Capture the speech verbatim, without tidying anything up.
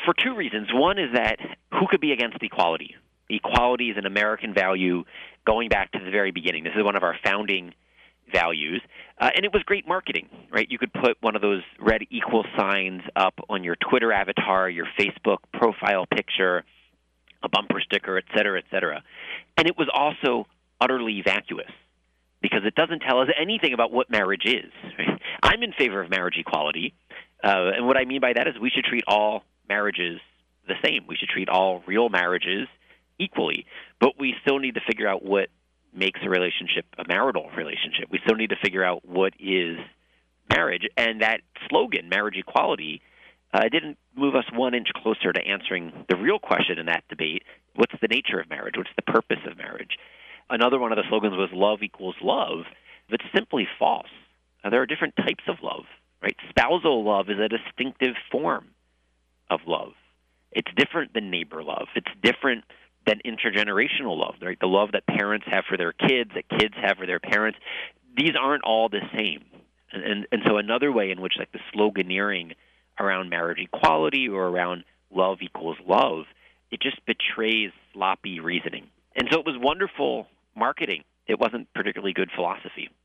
for two reasons. One is that who could be against equality? Equality is an American value going back to the very beginning. This is one of our founding values. Uh, and it was great marketing, right? You could put one of those red equal signs up on your Twitter avatar, your Facebook profile picture, a bumper sticker, et cetera, et cetera. And it was also utterly vacuous because it doesn't tell us anything about what marriage is. Right? I'm in favor of marriage equality. Uh, and what I mean by that is we should treat all marriages the same. We should treat all real marriages equally. But we still need to figure out what makes a relationship a marital relationship. We still need to figure out what is marriage. And that slogan, marriage equality, uh, didn't move us one inch closer to answering the real question in that debate. What's the nature of marriage? What's the purpose of marriage? Another one of the slogans was love equals love. It's simply false. Uh, there are different types of love, right? Spousal love is a distinctive form of love. It's different than neighbor love. It's different than intergenerational love, right? The love that parents have for their kids, that kids have for their parents. These aren't all the same. And, and, and so another way in which like the sloganeering around marriage equality or around love equals love, it just betrays sloppy reasoning. And so it was wonderful marketing. It wasn't particularly good philosophy.